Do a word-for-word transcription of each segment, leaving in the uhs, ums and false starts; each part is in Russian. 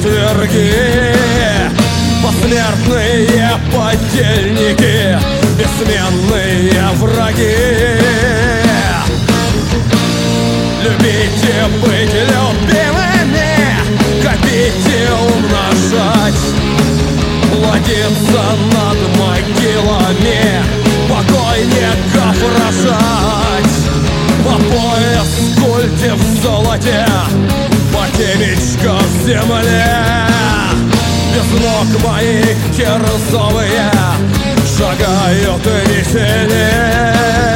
четверги, посмертные подельники, бессменные враги. Любите быть любимыми, копите, умножать, плодиться над могилами, покойников рожать. По пояс культе в золоте, по темечко в земле. Без ног мои кирзовые шагают веселей.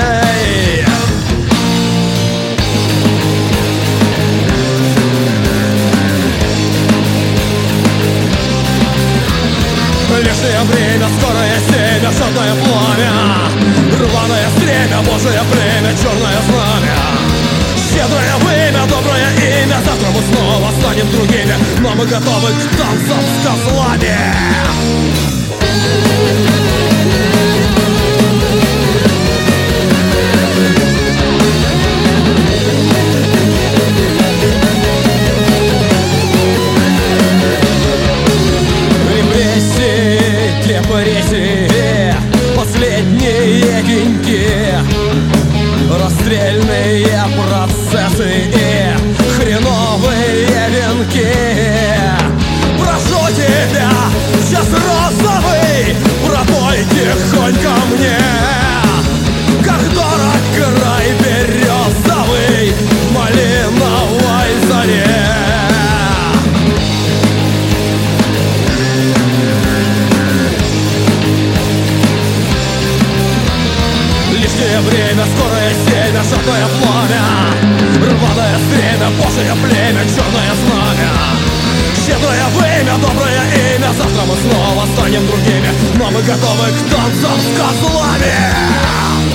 Лишнее время, скорое семя, шатное пламя, рваное стремя, Божие племя, черное знамя. Щедрое время, доброе имя, завтра мы снова станем другими, но мы готовы к танцам с козлами. Депрессии, последние деньги, расстрельные процессы и хреновые венки. Прошу тебя, час розовый, пропой тихонько мне, как дорог край березовый в малиновой заре. Время, скорое семя, шатное пламя, рваное стремя, Божие племя, черное знамя. Щедрое время, доброе имя, завтра мы снова станем другими, но мы готовы к танцам с козлами.